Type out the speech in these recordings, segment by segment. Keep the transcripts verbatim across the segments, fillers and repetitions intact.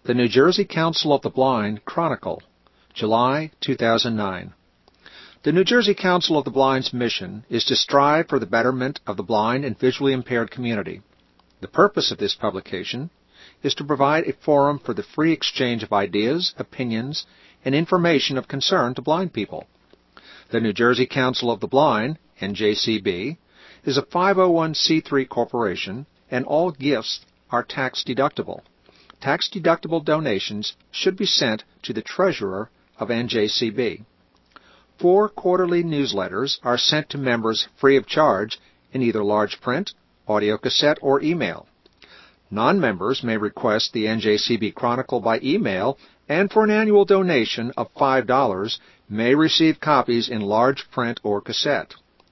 The New Jersey Council of the Blind Chronicle, July two thousand nine. The New Jersey Council of the Blind's mission is to strive for the betterment of the blind and visually impaired community. The purpose of this publication is to provide a forum for the free exchange of ideas, opinions, and information of concern to blind people. The New Jersey Council of the Blind, N J C B, is a five oh one c three corporation, and all gifts are tax-deductible. Tax-deductible donations should be sent to the treasurer of N J C B. Four quarterly newsletters are sent to members free of charge in either large print, audio cassette, or email. Non-members may request the N J C B Chronicle by email, and for an annual donation of five dollars may receive copies in large print or cassette.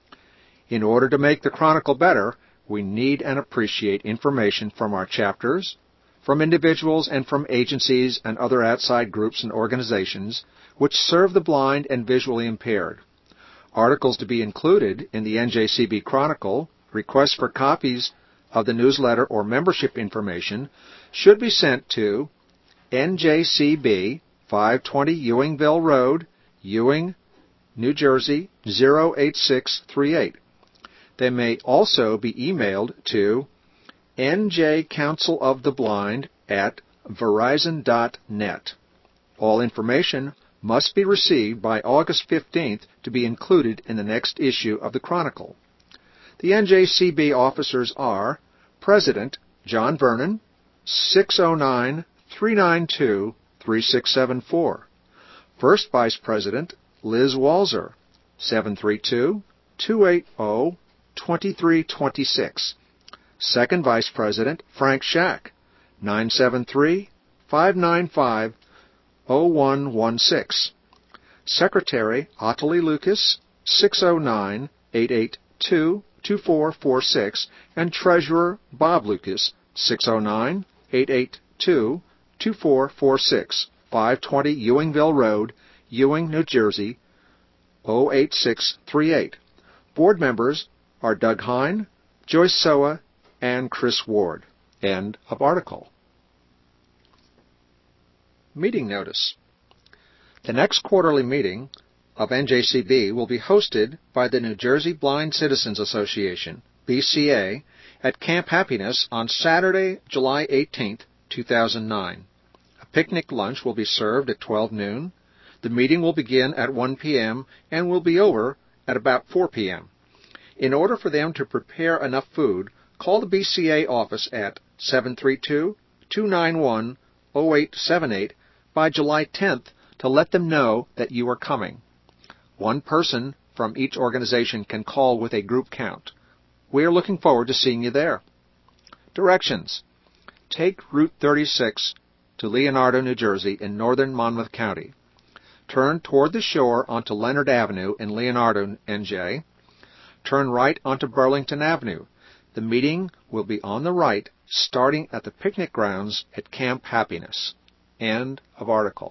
In order to make the Chronicle better, we need and appreciate information from our chapters, from individuals, and from agencies and other outside groups and organizations which serve the blind and visually impaired. Articles to be included in the N J C B Chronicle, requests for copies of the newsletter or membership information should be sent to N J C B, five twenty Ewingville Road, Ewing, New Jersey, zero eight six three eight. They may also be emailed to N J Council of the Blind at verizon dot net. All information must be received by August fifteenth to be included in the next issue of the Chronicle. The N J C B officers are President John Vernon, six oh nine, three nine two, three six seven four. First Vice President Liz Walzer, seven three two, two eight zero, two three two six. Second Vice President Frank Shack, nine seven three, five nine five, zero one one six. Secretary Ottilie Lucas, six oh nine, eight eight two, two four four six, and Treasurer Bob Lucas, six oh nine, eight eight two, two four four six, five twenty Ewingville Road, Ewing, New Jersey, zero eight six three eight. Board members are Doug Hine, Joyce Soa, and Chris Ward. End of article. Meeting notice. The next quarterly meeting of N J C B will be hosted by the New Jersey Blind Citizens Association, B C A, at Camp Happiness on Saturday, July eighteenth, two thousand nine. A picnic lunch will be served at twelve noon. The meeting will begin at one p.m. and will be over at about four p.m. In order for them to prepare enough food, call the B C A office at seven three two, two nine one, zero eight seven eight by July tenth to let them know that you are coming. One person from each organization can call with a group count. We are looking forward to seeing you there. Directions. Take Route thirty-six to Leonardo, New Jersey in northern Monmouth County. Turn toward the shore onto Leonard Avenue in Leonardo, N J. Turn right onto Burlington Avenue. The meeting will be on the right, starting at the picnic grounds at Camp Happiness. End of article.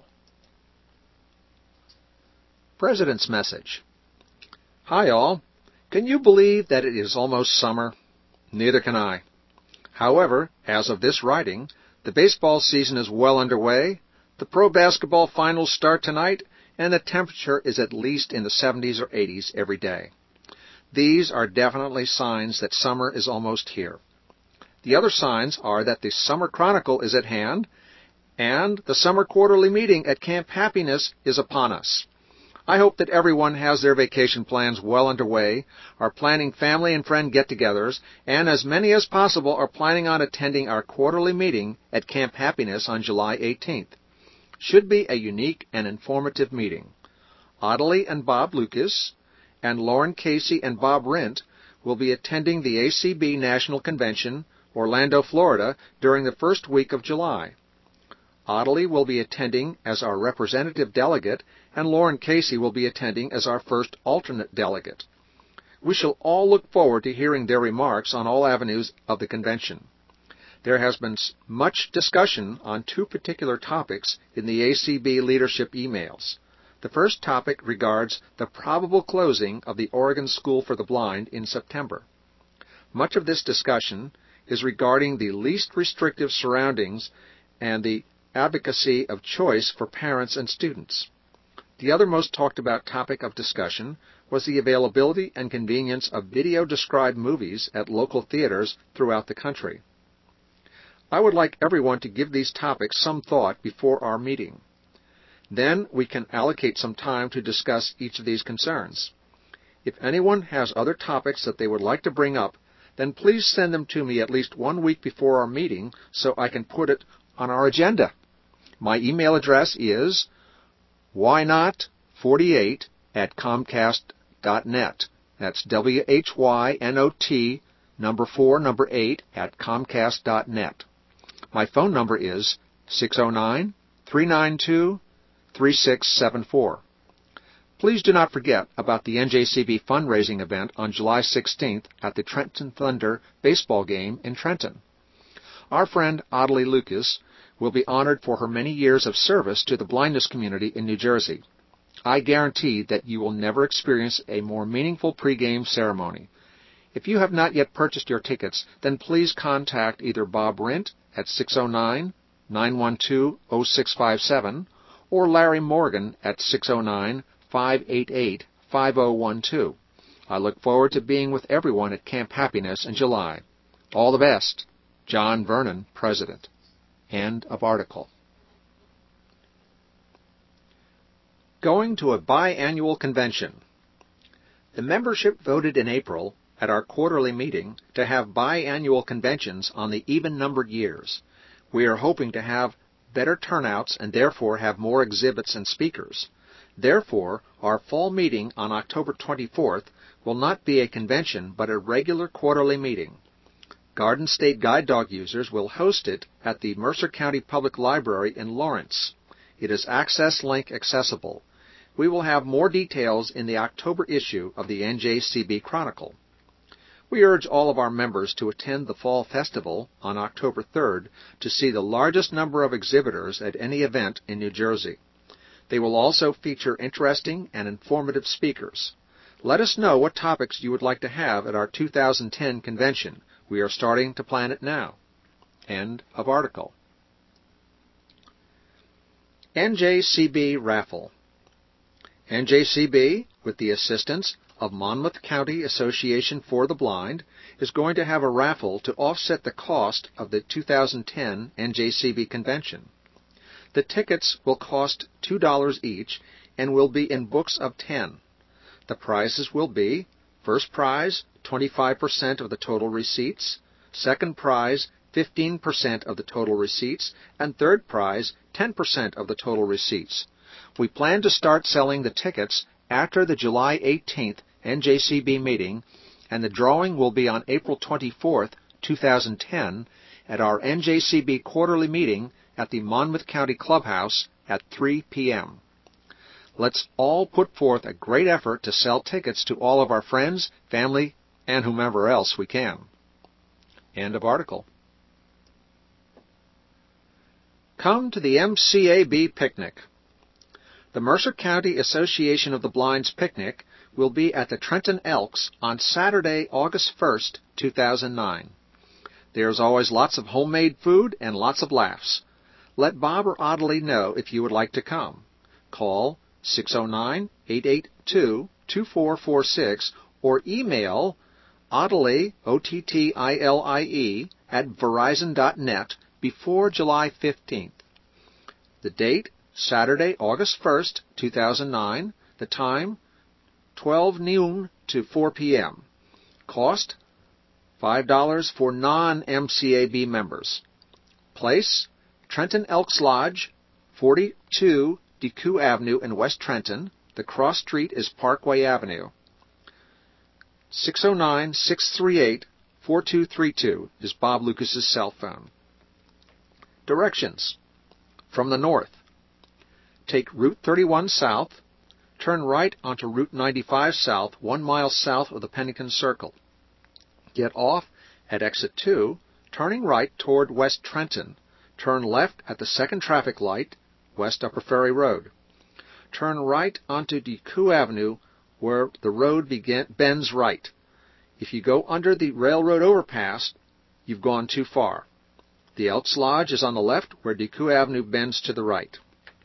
President's Message. Hi all. Can you believe that it is almost summer? Neither can I. However, as of this writing, the baseball season is well underway, the pro basketball finals start tonight, and the temperature is at least in the seventies or eighties every day. These are definitely signs that summer is almost here. The other signs are that the Summer Chronicle is at hand, and the Summer Quarterly Meeting at Camp Happiness is upon us. I hope that everyone has their vacation plans well underway, are planning family and friend get-togethers, and as many as possible are planning on attending our quarterly meeting at Camp Happiness on July eighteenth. Should be a unique and informative meeting. Ottilie and Bob Lucas and Lauren Casey and Bob Rint will be attending the A C B National Convention, Orlando, Florida, during the first week of July. Ottilie will be attending as our representative delegate, and Lauren Casey will be attending as our first alternate delegate. We shall all look forward to hearing their remarks on all avenues of the convention. There has been much discussion on two particular topics in the A C B leadership emails. The first topic regards the probable closing of the Oregon School for the Blind in September. Much of this discussion is regarding the least restrictive surroundings and the advocacy of choice for parents and students. The other most talked about topic of discussion was the availability and convenience of video-described movies at local theaters throughout the country. I would like everyone to give these topics some thought before our meeting. Then we can allocate some time to discuss each of these concerns. If anyone has other topics that they would like to bring up, then please send them to me at least one week before our meeting so I can put it on our agenda. My email address is why not forty-eight at comcast dot net. That's W H Y N O T number four, number eight at comcast dot net. My phone number is six oh nine, three nine two, three six seven four. Please do not forget about the N J C B fundraising event on July sixteenth at the Trenton Thunder baseball game in Trenton. Our friend Adelie Lucas will be honored for her many years of service to the blindness community in New Jersey. I guarantee that you will never experience a more meaningful pregame ceremony. If you have not yet purchased your tickets, then please contact either Bob Rint at six oh nine, nine one two, oh six five seven or Larry Morgan at six oh nine, five eight eight, five oh one two. I look forward to being with everyone at Camp Happiness in July. All the best. John Vernon, President. End of article. Going to a biannual convention. The membership voted in April at our quarterly meeting to have biannual conventions on the even-numbered years. We are hoping to have better turnouts and therefore have more exhibits and speakers. Therefore, our fall meeting on October twenty-fourth will not be a convention but a regular quarterly meeting. Garden State Guide Dog users will host it at the Mercer County Public Library in Lawrence. It is Access Link accessible. We will have more details in the October issue of the N J C B Chronicle. We urge all of our members to attend the Fall Festival on October third to see the largest number of exhibitors at any event in New Jersey. They will also feature interesting and informative speakers. Let us know what topics you would like to have at our two thousand ten convention. We are starting to plan it now. End of article. N J C B Raffle. N J C B, with the assistance of Monmouth County Association for the Blind, is going to have a raffle to offset the cost of the two thousand ten N J C B convention. The tickets will cost two dollars each and will be in books of ten. The prizes will be: first prize, twenty-five percent of the total receipts; second prize, fifteen percent of the total receipts; and third prize, ten percent of the total receipts. We plan to start selling the tickets after the July eighteenth N J C B meeting, and the drawing will be on April twenty-fourth, two thousand ten, at our N J C B quarterly meeting at the Monmouth County Clubhouse at three p.m. Let's all put forth a great effort to sell tickets to all of our friends, family, and whomever else we can. End of article. Come to the M C A B picnic. The Mercer County Association of the Blind's picnic will be at the Trenton Elks on Saturday, August first, two thousand nine. There's always lots of homemade food and lots of laughs. Let Bob or Adelie know if you would like to come. Call six oh nine, eight eight two, two four four six or email Ottilie, O T T I L I E, at verizon dot net before July fifteenth. The date, Saturday, August first, two thousand nine. The time, twelve noon to four p.m. Cost, five dollars for non-M C A B members. Place, Trenton Elks Lodge, forty-two DeCoux Avenue in West Trenton. The cross street is Parkway Avenue. six oh nine, six three eight, four two three two is Bob Lucas's cell phone. Directions. From the north, take Route thirty-one south, turn right onto Route ninety-five south, one mile south of the Pennington Circle. Get off at exit two, turning right toward West Trenton. Turn left at the second traffic light, West Upper Ferry Road. Turn right onto DeCoux Avenue, where the road begin, bends right. If you go under the railroad overpass, you've gone too far. The Elks Lodge is on the left where Decoux Avenue bends to the right.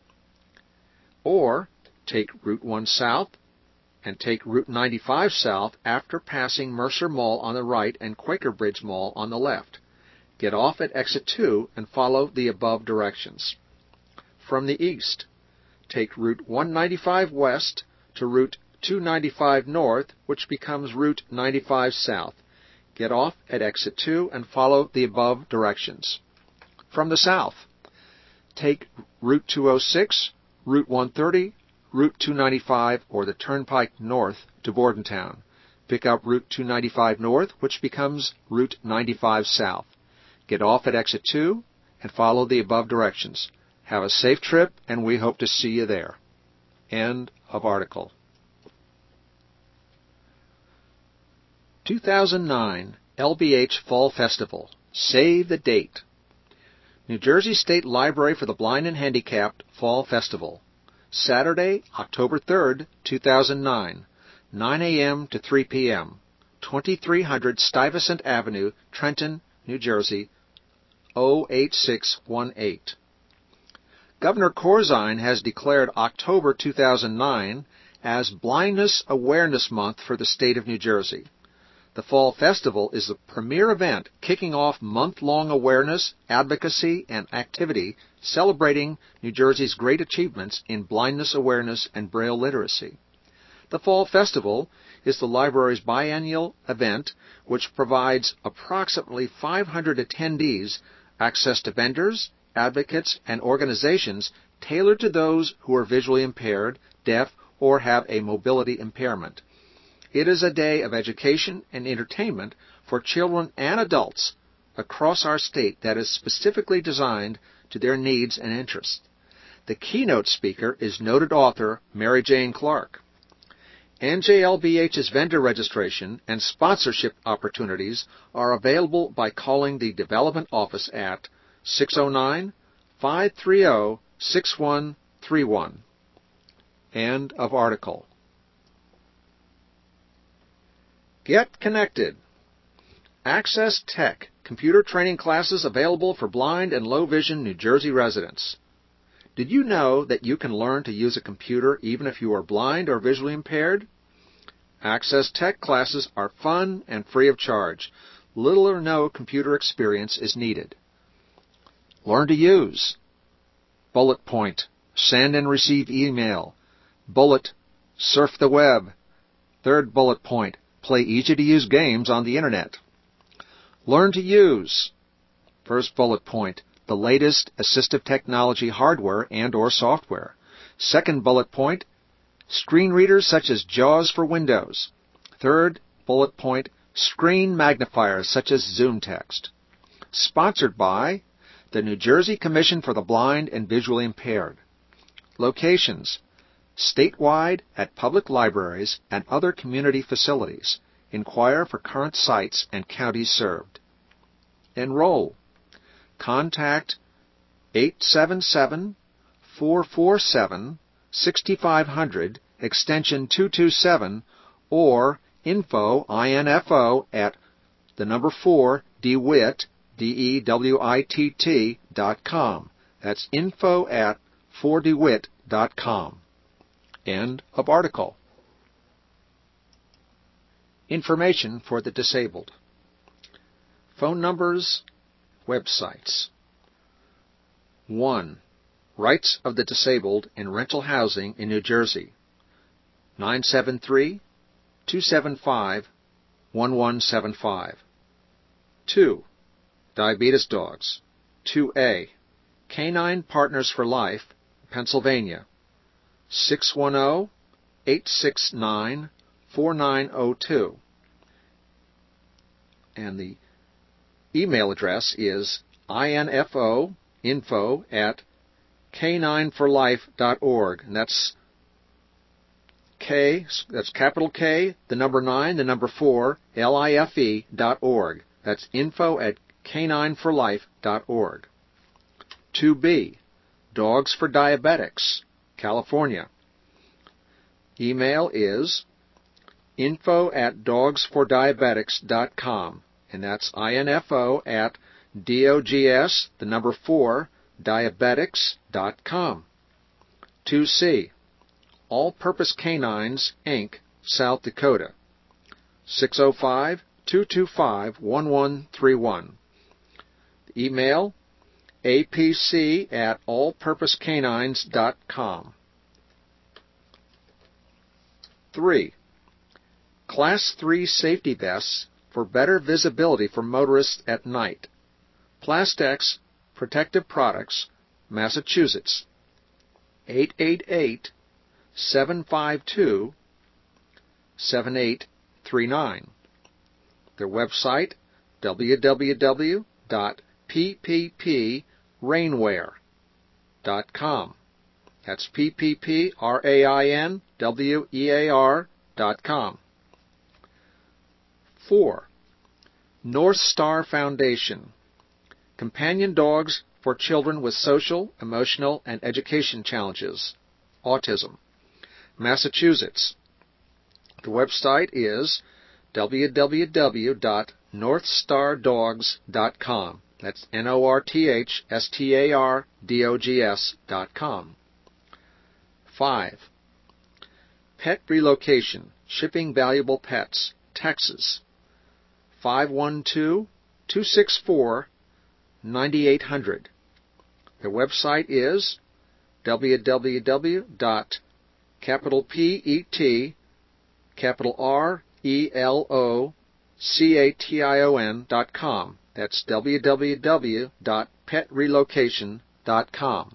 Or take Route one south and take Route ninety-five south after passing Mercer Mall on the right and Quaker Bridge Mall on the left. Get off at exit two and follow the above directions. From the east, take Route one ninety-five west to Route two ninety-five north, which becomes Route ninety-five south. Get off at exit two and follow the above directions. From the south, take Route two oh six, Route one thirty, Route two ninety-five, or the Turnpike north to Bordentown. Pick up Route two ninety-five north, which becomes Route ninety-five south. Get off at exit two and follow the above directions. Have a safe trip, and we hope to see you there. End of article. two thousand nine L B H Fall Festival. Save the date. New Jersey State Library for the Blind and Handicapped Fall Festival. Saturday, October third, two thousand nine, nine a.m. to three p.m., twenty-three hundred Stuyvesant Avenue, Trenton, New Jersey, zero eight six one eight. Governor Corzine has declared October two thousand nine as Blindness Awareness Month for the state of New Jersey. The Fall Festival is the premier event kicking off month-long awareness, advocacy, and activity celebrating New Jersey's great achievements in blindness awareness and Braille literacy. The Fall Festival is the library's biennial event which provides approximately five hundred attendees access to vendors, advocates, and organizations tailored to those who are visually impaired, deaf, or have a mobility impairment. It is a day of education and entertainment for children and adults across our state that is specifically designed to their needs and interests. The keynote speaker is noted author Mary Jane Clark. N J L B H's vendor registration and sponsorship opportunities are available by calling the Development Office at six oh nine, five three oh, six one three one. End of article. Get connected. Access Tech, computer training classes available for blind and low vision New Jersey residents. Did you know that you can learn to use a computer even if you are blind or visually impaired? Access Tech classes are fun and free of charge. Little or no computer experience is needed. Learn to use. Bullet point. Send and receive email. Bullet. Surf the web. Third bullet point. Play easy-to-use games on the Internet. Learn to use. First bullet point. The latest assistive technology hardware and or software. Second bullet point. Screen readers such as JAWS for Windows. Third bullet point. Screen magnifiers such as ZoomText. Sponsored by the New Jersey Commission for the Blind and Visually Impaired. Locations. Statewide at public libraries and other community facilities. Inquire for current sites and counties served. Enroll. Contact eight seven seven, four four seven, six five zero zero, extension two two seven, or info, info, at the number four, DeWitt, D E W I T T, dot com. That's info at four DeWitt dot com. End of article. Information for the disabled. Phone numbers, websites. one. Rights of the Disabled in Rental Housing in New Jersey. nine seven three, two seven five, one one seven five. two. Diabetes Dogs. two A. Canine Partners for Life, Pennsylvania. six one zero, eight six nine, four nine zero two. And the email address is info, info at canine for life dot org. And that's K, that's capital K, the number nine, the number four, L I F E dot org. That's info at canine for life dot org. two B. Dogs for Diabetics, California. Email is info at dogs for diabetics dot com, and that's info at D O G S, the number four, diabetics dot com. two C, All Purpose Canines, Incorporated, South Dakota, six oh five, two two five, one one three one. Email A P C at all purpose canines dot com. three. Class three safety vests for better visibility for motorists at night. Plastex Protective Products, Massachusetts, eight eight eight, seven five two, seven eight three nine. Their website, w w w dot p p p rainwear dot com. That's P P P R A I N W E A R dot com. four. North Star Foundation, Companion Dogs for Children with Social, Emotional, and Education Challenges, Autism, Massachusetts. The website is w w w dot north star dogs dot com. That's N O R T H S T A R D O G S dot com. five. Pet Relocation, Shipping Valuable Pets, Texas, five one two, two six four, nine eight zero zero. Their website is w w w dot capital P E T capital R E L O C A T I O N dot com. That's w w w dot pet relocation dot com.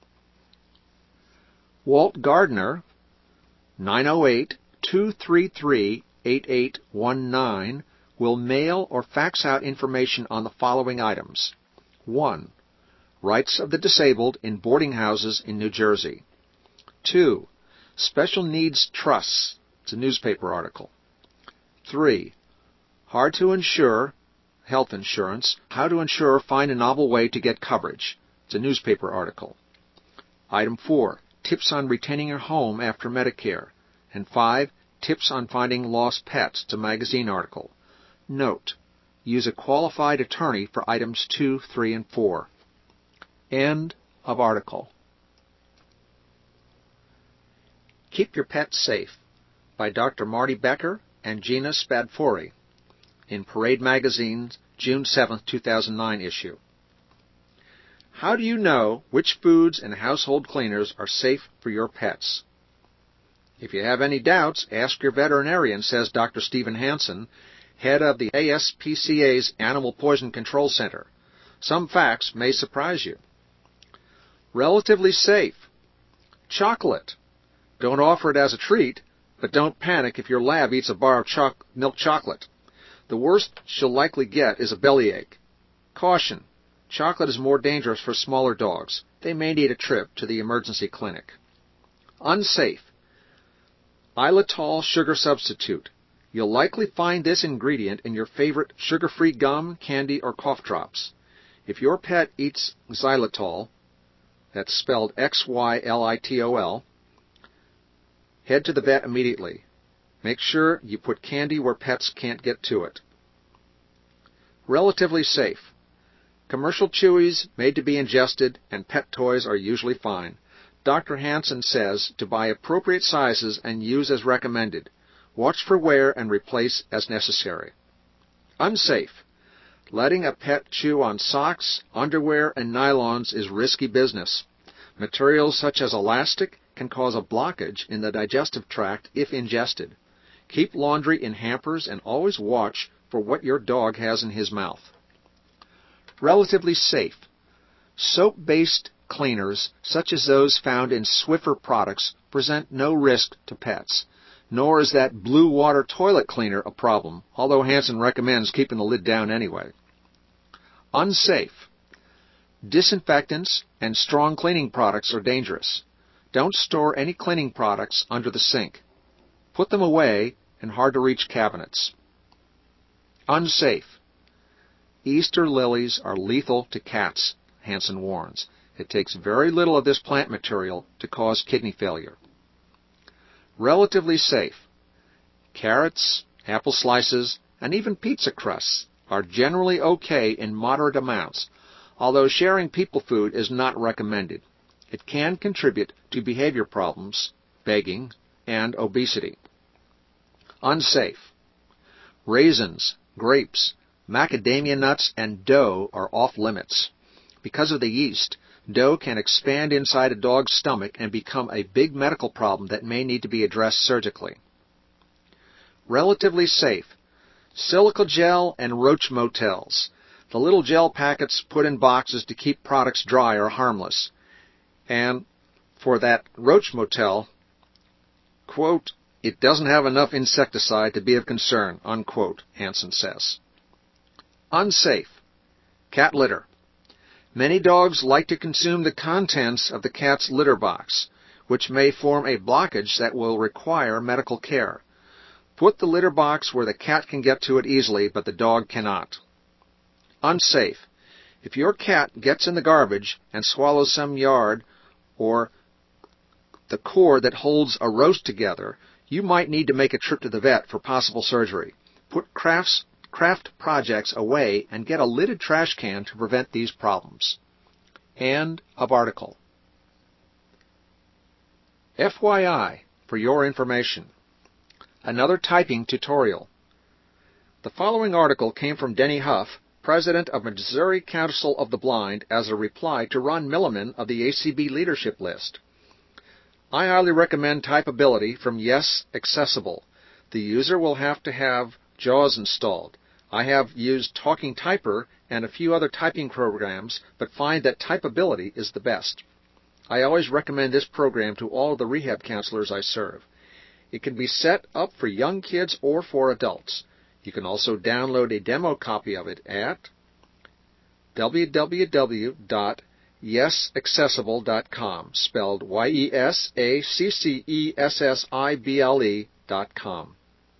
Walt Gardner, nine oh eight, two three three, eight eight one nine, will mail or fax out information on the following items. one. Rights of the Disabled in Boarding Houses in New Jersey. two. Special Needs Trusts. It's a newspaper article. three. Hard to insure health insurance. How to insure find a novel way to get coverage. It's a newspaper article. Item four. Tips on retaining your home after Medicare. And five. Tips on finding lost pets. It's a magazine article. Note: use a qualified attorney for items two, three, and four. End of article. Keep Your Pets Safe by Doctor Marty Becker and Gina Spadfori in Parade Magazine's June seventh, two thousand nine issue. How do you know which foods and household cleaners are safe for your pets? If you have any doubts, ask your veterinarian, says Doctor Stephen Hansen, head of the A S P C A's Animal Poison Control Center. Some facts may surprise you. Relatively safe. Chocolate. Don't offer it as a treat, but don't panic if your lab eats a bar of cho- milk chocolate. The worst she'll likely get is a bellyache. Caution. Chocolate is more dangerous for smaller dogs. They may need a trip to the emergency clinic. Unsafe. Xylitol sugar substitute. You'll likely find this ingredient in your favorite sugar-free gum, candy, or cough drops. If your pet eats xylitol, that's spelled X Y L I T O L, head to the vet immediately. Make sure you put candy where pets can't get to it. Relatively safe. Commercial chewies made to be ingested and pet toys are usually fine. Doctor Hansen says to buy appropriate sizes and use as recommended. Watch for wear and replace as necessary. Unsafe. Letting a pet chew on socks, underwear, and nylons is risky business. Materials such as elastic can cause a blockage in the digestive tract if ingested. Keep laundry in hampers and always watch for what your dog has in his mouth. Relatively safe. Soap-based cleaners, such as those found in Swiffer products, present no risk to pets. Nor is that blue water toilet cleaner a problem, although Hansen recommends keeping the lid down anyway. Unsafe. Disinfectants and strong cleaning products are dangerous. Don't store any cleaning products under the sink. Put them away in hard-to-reach cabinets. Unsafe. Easter lilies are lethal to cats, Hansen warns. It takes very little of this plant material to cause kidney failure. Relatively safe. Carrots, apple slices, and even pizza crusts are generally okay in moderate amounts, although sharing people food is not recommended. It can contribute to behavior problems, begging, and obesity. Unsafe. Raisins, grapes, macadamia nuts, and dough are off limits. Because of the yeast, dough can expand inside a dog's stomach and become a big medical problem that may need to be addressed surgically. Relatively safe. Silica gel and roach motels. The little gel packets put in boxes to keep products dry are harmless. And for that roach motel, quote, it doesn't have enough insecticide to be of concern, unquote, Hansen says. Unsafe. Cat litter. Many dogs like to consume the contents of the cat's litter box, which may form a blockage that will require medical care. Put the litter box where the cat can get to it easily, but the dog cannot. Unsafe. If your cat gets in the garbage and swallows some yard or the cord that holds a roast together, you might need to make a trip to the vet for possible surgery. Put crafts, craft projects away and get a lidded trash can to prevent these problems. End of article. F Y I, for your information. Another typing tutorial. The following article came from Denny Huff, president of Missouri Council of the Blind, as a reply to Ron Milliman of the A C B leadership list. I highly recommend Typability from Yes Accessible. The user will have to have JAWS installed. I have used Talking Typer and a few other typing programs, but find that Typability is the best. I always recommend this program to all of the rehab counselors I serve. It can be set up for young kids or for adults. You can also download a demo copy of it at w w w dot yes accessible dot com, spelled Y E S A C C E S S I B L E dot com.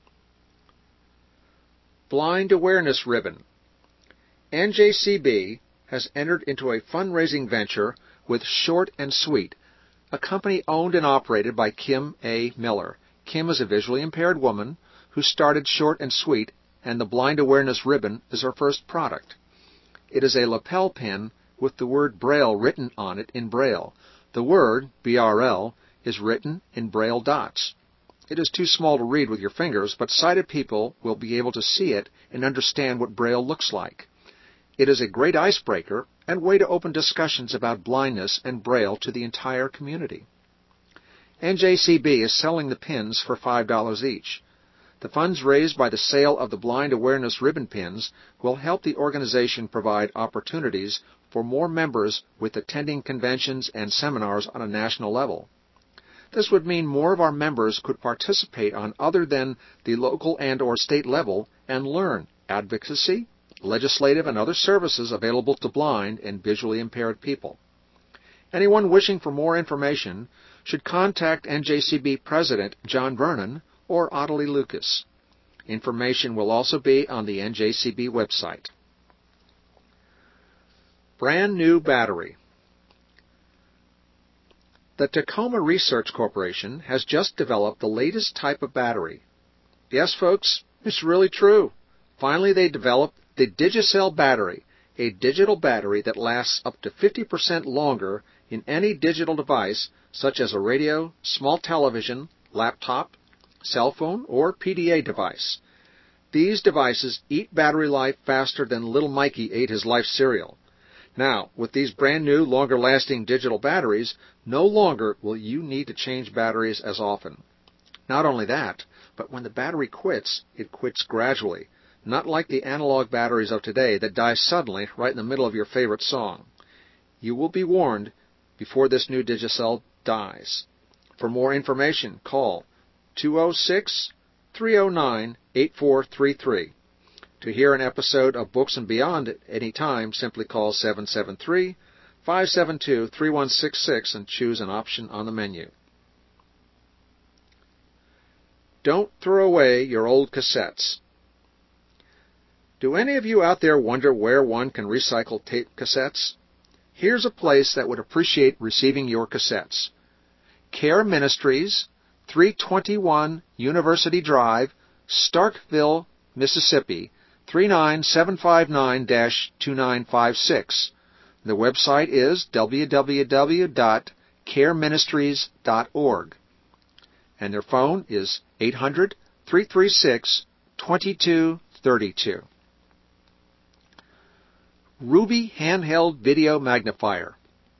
Blind Awareness Ribbon. N J C B has entered into a fundraising venture with Short and Sweet, a company owned and operated by Kim A. Miller. Kim is a visually impaired woman who started Short and Sweet, and the Blind Awareness Ribbon is her first product. It is a lapel pin with the word Braille written on it in Braille. The word, B R L, is written in Braille dots. It is too small to read with your fingers, but sighted people will be able to see it and understand what Braille looks like. It is a great icebreaker and way to open discussions about blindness and Braille to the entire community. N J C B is selling the pins for five dollars each. The funds raised by the sale of the Blind Awareness Ribbon pins will help the organization provide opportunities for more members with attending conventions and seminars on a national level. This would mean more of our members could participate on other than the local and or state level and learn advocacy, legislative, and other services available to blind and visually impaired people. Anyone wishing for more information should contact N J C B President John Vernon or Ottilie Lucas. Information will also be on the N J C B website. Brand new battery. The Tacoma Research Corporation has just developed the latest type of battery. Yes, folks, it's really true. Finally, they developed the Digicel battery, a digital battery that lasts up to fifty percent longer in any digital device, such as a radio, small television, laptop, cell phone, or P D A device. These devices eat battery life faster than little Mikey ate his life cereal. Now, with these brand new, longer-lasting digital batteries, no longer will you need to change batteries as often. Not only that, but when the battery quits, it quits gradually, not like the analog batteries of today that die suddenly right in the middle of your favorite song. You will be warned before this new Digicel dies. For more information, call two oh six, three oh nine, eight four three three. To hear an episode of Books and Beyond at any time, simply call seven seven three, five seven two, three one six six and choose an option on the menu. Don't throw away your old cassettes. Do any of you out there wonder where one can recycle tape cassettes? Here's a place that would appreciate receiving your cassettes. Care Ministries, three twenty-one University Drive, Starkville, Mississippi, three nine seven five nine, two nine five six. The website is w w w dot care ministries dot org. And their phone is eight hundred, three three six, two two three two. Ruby Handheld Video Magnifier.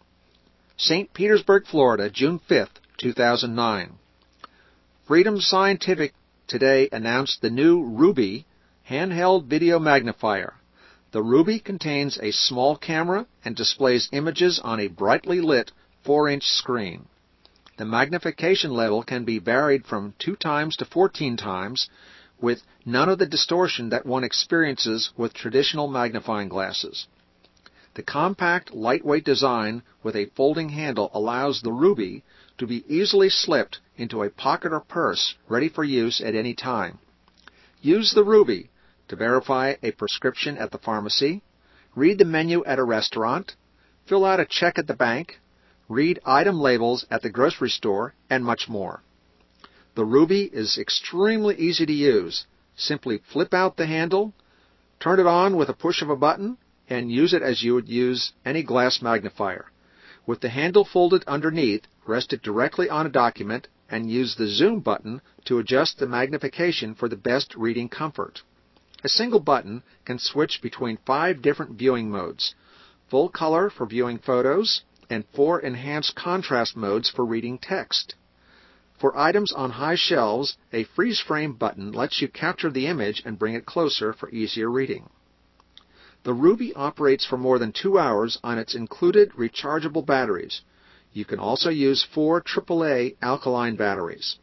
Saint Petersburg, Florida, June fifth, two thousand nine. Freedom Scientific today announced the new Ruby Handheld Video Magnifier. The Ruby contains a small camera and displays images on a brightly lit four inch screen. The magnification level can be varied from two times to fourteen times, with none of the distortion that one experiences with traditional magnifying glasses. The compact, lightweight design with a folding handle allows the Ruby to be easily slipped into a pocket or purse, ready for use at any time. Use the Ruby to verify a prescription at the pharmacy, read the menu at a restaurant, fill out a check at the bank, read item labels at the grocery store, and much more. The Ruby is extremely easy to use. Simply flip out the handle, turn it on with a push of a button, and use it as you would use any glass magnifier. With the handle folded underneath, rest it directly on a document and use the zoom button to adjust the magnification for the best reading comfort. A single button can switch between five different viewing modes: full color for viewing photos, and four enhanced contrast modes for reading text. For items on high shelves, a freeze frame button lets you capture the image and bring it closer for easier reading. The Ruby operates for more than two hours on its included rechargeable batteries. You can also use four triple A alkaline batteries.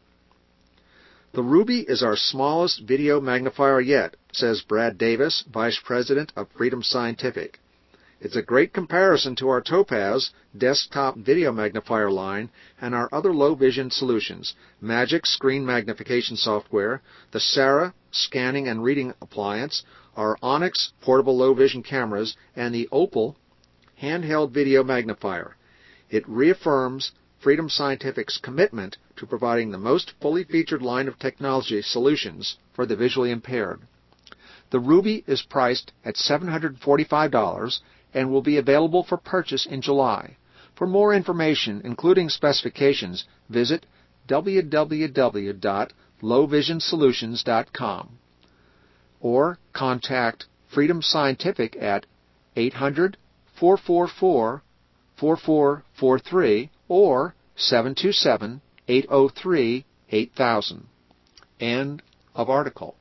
The Ruby is our smallest video magnifier yet, says Brad Davis, Vice President of Freedom Scientific. It's a great comparison to our Topaz desktop video magnifier line and our other low-vision solutions, Magic Screen Magnification Software, the Sarah Scanning and Reading Appliance, our Onyx portable low-vision cameras, and the Opal handheld video magnifier. It reaffirms Freedom Scientific's commitment to providing the most fully featured line of technology solutions for the visually impaired. The Ruby is priced at seven hundred forty-five dollars and will be available for purchase in July. For more information, including specifications, visit w w w dot low vision solutions dot com or contact Freedom Scientific at eight hundred, four four four, four four four three or seven two seven, eight zero three, eight thousand. End of article.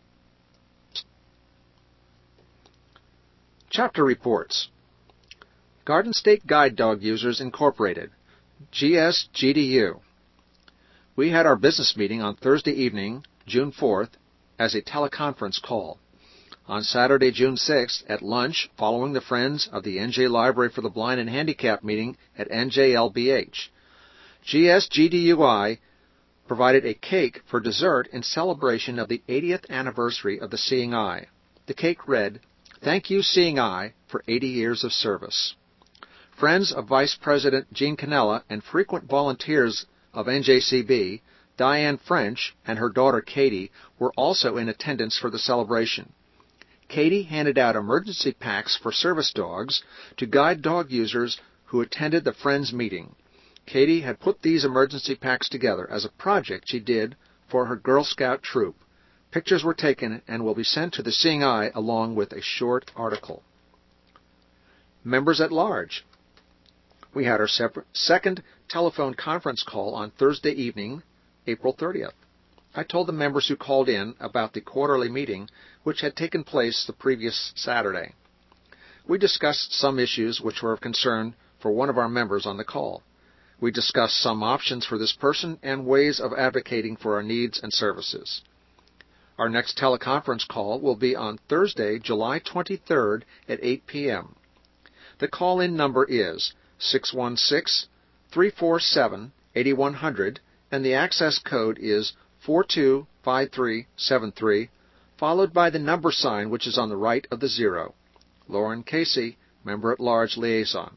Chapter Reports. Garden State Guide Dog Users Incorporated, G S G D U. We had our business meeting on Thursday evening, June fourth, as a teleconference call. On Saturday, June sixth, at lunch, following the Friends of the N J Library for the Blind and Handicapped meeting at N J L B H. G S G D U I provided a cake for dessert in celebration of the eightieth anniversary of the Seeing Eye. The cake read, "Thank you, Seeing Eye, for eighty years of service." Friends of Vice President Gene Cannella and frequent volunteers of N J C B, Diane French and her daughter Katie, were also in attendance for the celebration. Katie handed out emergency packs for service dogs to guide dog users who attended the Friends meeting. Katie had put these emergency packs together as a project she did for her Girl Scout troop. Pictures were taken and will be sent to the Seeing Eye along with a short article. Members at large. We had our separate, second telephone conference call on Thursday evening, April thirtieth. I told the members who called in about the quarterly meeting, which had taken place the previous Saturday. We discussed some issues which were of concern for one of our members on the call. We discussed some options for this person and ways of advocating for our needs and services. Our next teleconference call will be on Thursday, July twenty-third at eight p.m. The call-in number is six one six, three four seven, eight one zero zero, and the access code is four two five three seven three, followed by the number sign which is on the right of the zero. Lauren Casey, Member-at-Large Liaison.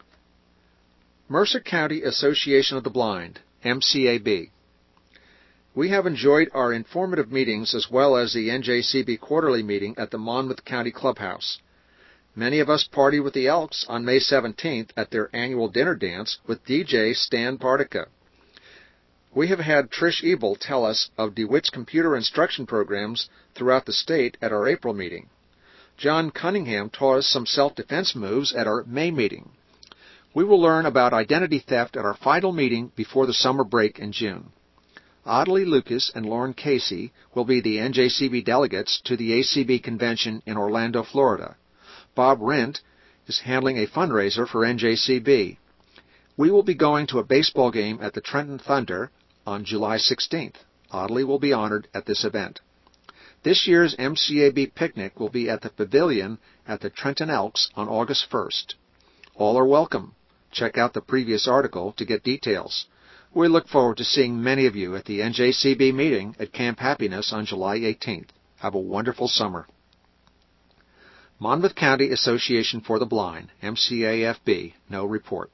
Mercer County Association of the Blind, M C A B. We have enjoyed our informative meetings as well as the N J C B quarterly meeting at the Monmouth County Clubhouse. Many of us partied with the Elks on May seventeenth at their annual dinner dance with D J Stan Partica. We have had Trish Ebel tell us of DeWitt's computer instruction programs throughout the state at our April meeting. John Cunningham taught us some self-defense moves at our May meeting. We will learn about identity theft at our final meeting before the summer break in June. Audley Lucas and Lauren Casey will be the N J C B delegates to the A C B convention in Orlando, Florida. Bob Rent is handling a fundraiser for N J C B. We will be going to a baseball game at the Trenton Thunder on July sixteenth. Audley will be honored at this event. This year's M C A B picnic will be at the Pavilion at the Trenton Elks on August first. All are welcome. Check out the previous article to get details. We look forward to seeing many of you at the N J C B meeting at Camp Happiness on July eighteenth. Have a wonderful summer. Monmouth County Association for the Blind, M C A F B, no report.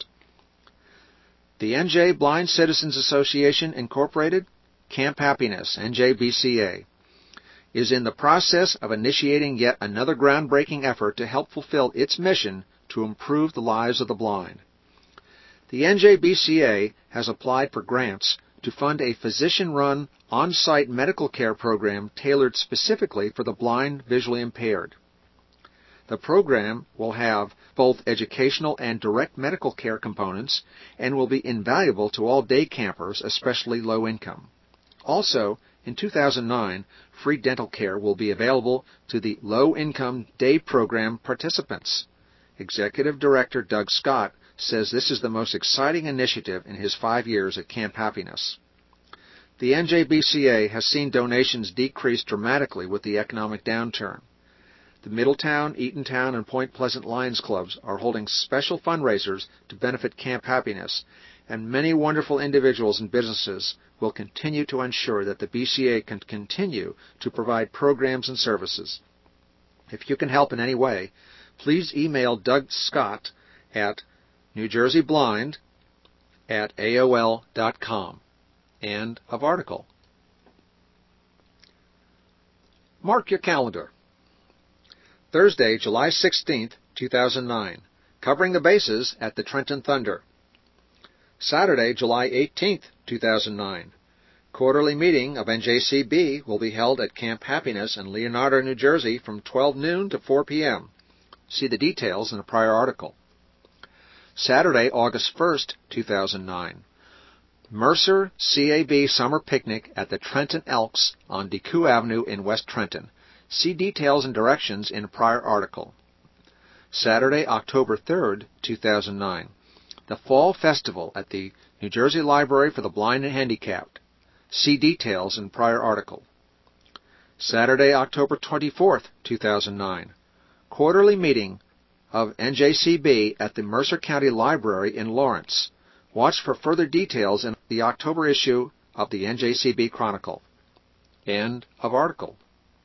The N J Blind Citizens Association, Incorporated, Camp Happiness, N J B C A, is in the process of initiating yet another groundbreaking effort to help fulfill its mission to improve the lives of the blind. The N J B C A has applied for grants to fund a physician-run, on-site medical care program tailored specifically for the blind visually impaired. The program will have both educational and direct medical care components and will be invaluable to all day campers, especially low income. Also, in two thousand nine, free dental care will be available to the low-income day program participants. Executive Director Doug Scott says this is the most exciting initiative in his five years at Camp Happiness. The N J B C A has seen donations decrease dramatically with the economic downturn. The Middletown, Eatontown, and Point Pleasant Lions Clubs are holding special fundraisers to benefit Camp Happiness, and many wonderful individuals and businesses will continue to ensure that the B C A can continue to provide programs and services. If you can help in any way, please email Doug Scott at newjerseyblind at A O L dot com. End of article. Mark your calendar. Thursday, July sixteenth, two thousand nine. Covering the bases at the Trenton Thunder. Saturday, July eighteenth, two thousand nine. Quarterly meeting of N J C B will be held at Camp Happiness in Leonardo, New Jersey from twelve noon to four p.m. See the details in a prior article. Saturday, August first, two thousand nine. Mercer C A B Summer Picnic at the Trenton Elks on DeCoux Avenue in West Trenton. See details and directions in a prior article. Saturday, October third, two thousand nine. The Fall Festival at the New Jersey Library for the Blind and Handicapped. See details in prior article. Saturday, October twenty-fourth, two thousand nine. Quarterly meeting of N J C B at the Mercer County Library in Lawrence. Watch for further details in the October issue of the N J C B Chronicle. End of article.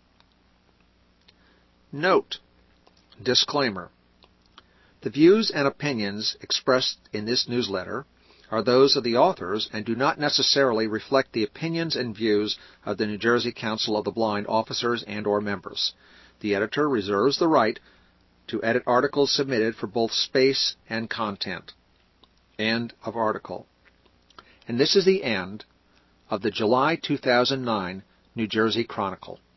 Note: Disclaimer. The views and opinions expressed in this newsletter are those of the authors and do not necessarily reflect the opinions and views of the New Jersey Council of the Blind officers and or members. The editor reserves the right to edit articles submitted for both space and content. End of article. And this is the end of the July two thousand nine New Jersey Chronicle.